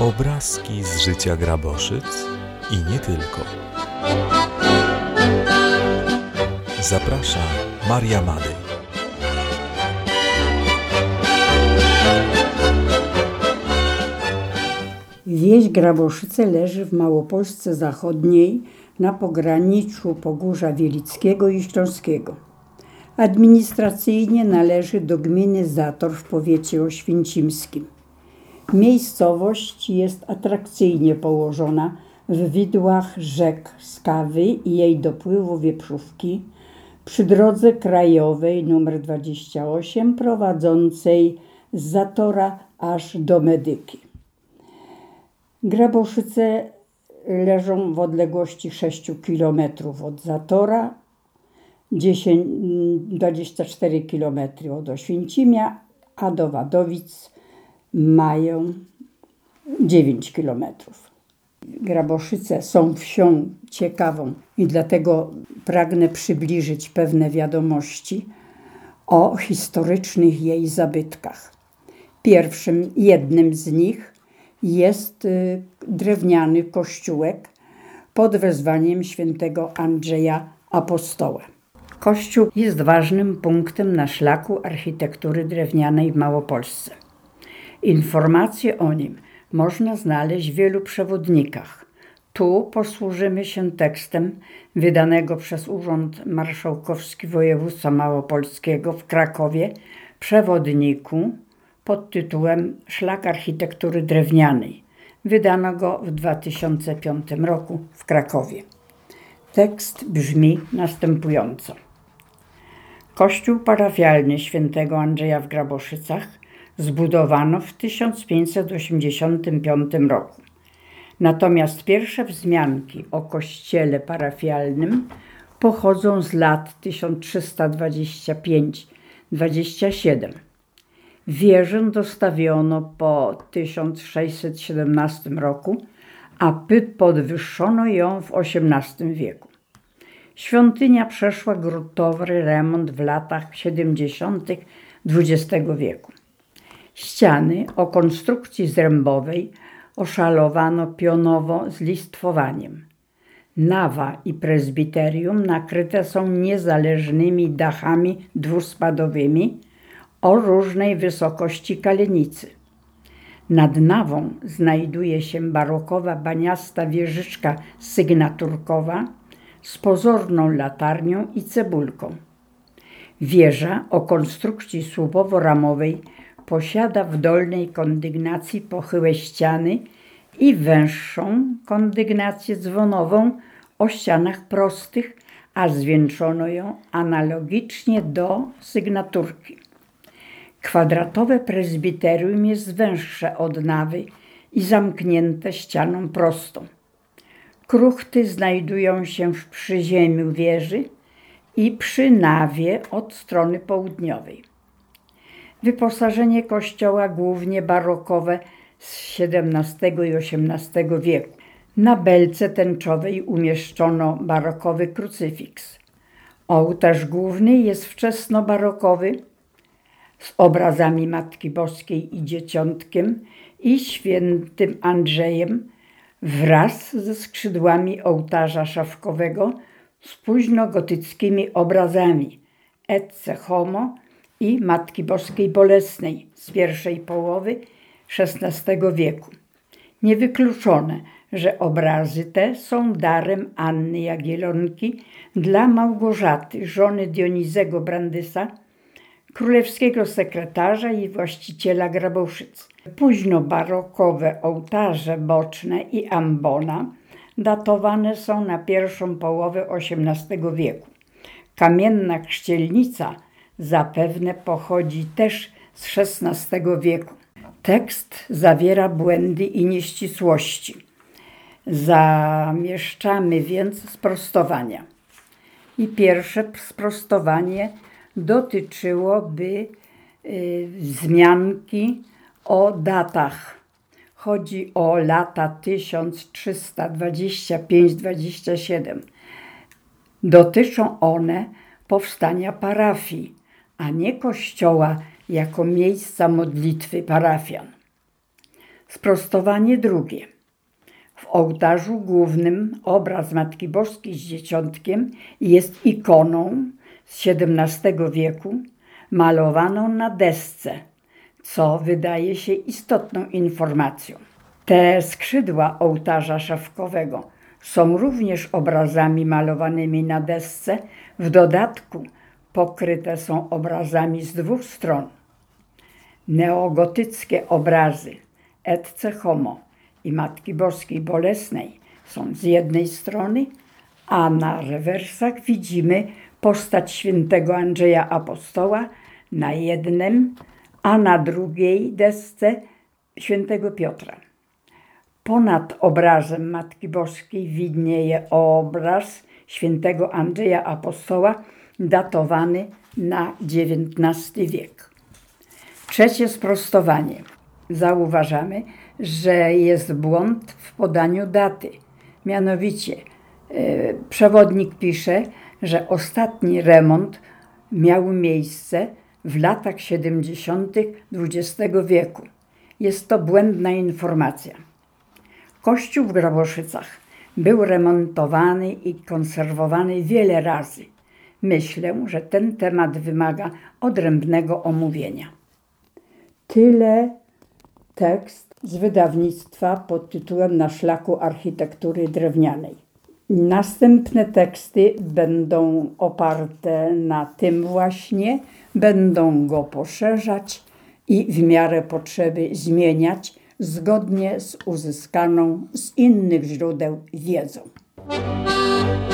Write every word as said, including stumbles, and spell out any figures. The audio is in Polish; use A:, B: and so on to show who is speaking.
A: Obrazki z życia Graboszyc i nie tylko. Zaprasza Maria Madej.
B: Wieś Graboszyce leży w Małopolsce Zachodniej na pograniczu Pogórza Wielickiego i Śląskiego. Administracyjnie należy do gminy Zator w powiecie oświęcimskim. Miejscowość jest atrakcyjnie położona w widłach rzek Skawy i jej dopływu Wieprzówki przy drodze krajowej nr dwadzieścia osiem prowadzącej z Zatora aż do Medyki. Graboszyce leżą w odległości sześć kilometrów od Zatora, dwadzieścia cztery kilometry od Oświęcimia, a do Wadowic mają dziewięć kilometrów. Graboszyce są wsią ciekawą i dlatego pragnę przybliżyć pewne wiadomości o historycznych jej zabytkach. Pierwszym, jednym z nich jest drewniany kościółek pod wezwaniem świętego Andrzeja Apostoła. Kościół jest ważnym punktem na szlaku architektury drewnianej w Małopolsce. Informacje o nim można znaleźć w wielu przewodnikach. Tu posłużymy się tekstem wydanego przez Urząd Marszałkowski Województwa Małopolskiego w Krakowie, przewodniku pod tytułem Szlak architektury drewnianej. Wydano go w dwa tysiące piątym roku w Krakowie. Tekst brzmi następująco. Kościół parafialny świętego Andrzeja w Graboszycach zbudowano w tysiąc pięćset osiemdziesiątym piątym roku. Natomiast pierwsze wzmianki o kościele parafialnym pochodzą z lat tysiąc trzysta dwadzieścia pięć dwadzieścia siedem. Wieżę dostawiono po tysiąc sześćset siedemnastym roku, a podwyższono ją w osiemnastym wieku. Świątynia przeszła gruntowy remont w latach siedemdziesiątych dwudziestego wieku. Ściany o konstrukcji zrębowej oszalowano pionowo z listwowaniem. Nawa i prezbiterium nakryte są niezależnymi dachami dwuspadowymi o różnej wysokości kalenicy. Nad nawą znajduje się barokowa baniasta wieżyczka sygnaturkowa z pozorną latarnią i cebulką. Wieża o konstrukcji słupowo-ramowej posiada w dolnej kondygnacji pochyłe ściany i węższą kondygnację dzwonową o ścianach prostych, a zwieńczono ją analogicznie do sygnaturki. Kwadratowe prezbiterium jest węższe od nawy i zamknięte ścianą prostą. Kruchty znajdują się w przyziemiu wieży i przy nawie od strony południowej. Wyposażenie kościoła głównie barokowe z siedemnastego i osiemnastego wieku. Na belce tęczowej umieszczono barokowy krucyfiks. Ołtarz główny jest wczesnobarokowy z obrazami Matki Boskiej i Dzieciątkiem i świętym Andrzejem wraz ze skrzydłami ołtarza szafkowego z późnogotyckimi obrazami Ecce Homo i Matki Boskiej Bolesnej z pierwszej połowy szesnastego wieku. Niewykluczone, że obrazy te są darem Anny Jagiellonki dla Małgorzaty, żony Dionizego Brandysa, królewskiego sekretarza i właściciela Graboszyc. Późnobarokowe ołtarze boczne i ambona datowane są na pierwszą połowę osiemnastego wieku. Kamienna chrzcielnica zapewne pochodzi też z szesnastego wieku. Tekst zawiera błędy i nieścisłości. Zamieszczamy więc sprostowania. I pierwsze sprostowanie dotyczyłoby y, wzmianki o datach. Chodzi o lata tysiąc trzysta dwadzieścia pięć dwadzieścia siedem. Dotyczą one powstania parafii, a nie kościoła jako miejsca modlitwy parafian. Sprostowanie drugie. W ołtarzu głównym obraz Matki Boskiej z Dzieciątkiem jest ikoną z siedemnastego wieku, malowaną na desce, co wydaje się istotną informacją. Te skrzydła ołtarza szafkowego są również obrazami malowanymi na desce, w dodatku pokryte są obrazami z dwóch stron. Neogotyckie obrazy Ecce Homo i Matki Boskiej Bolesnej są z jednej strony, a na rewersach widzimy postać świętego Andrzeja Apostoła na jednym, a na drugiej desce świętego Piotra. Ponad obrazem Matki Boskiej widnieje obraz świętego Andrzeja Apostoła datowany na dziewiętnasty wiek. Trzecie sprostowanie. Zauważamy, że jest błąd w podaniu daty. Mianowicie yy, przewodnik pisze, że ostatni remont miał miejsce w latach siedemdziesiątych dwudziestego wieku. Jest to błędna informacja. Kościół w Graboszycach był remontowany i konserwowany wiele razy. Myślę, że ten temat wymaga odrębnego omówienia. Tyle tekst z wydawnictwa pod tytułem Na szlaku architektury drewnianej. Następne teksty będą oparte na tym właśnie, będą go poszerzać i w miarę potrzeby zmieniać zgodnie z uzyskaną z innych źródeł wiedzą.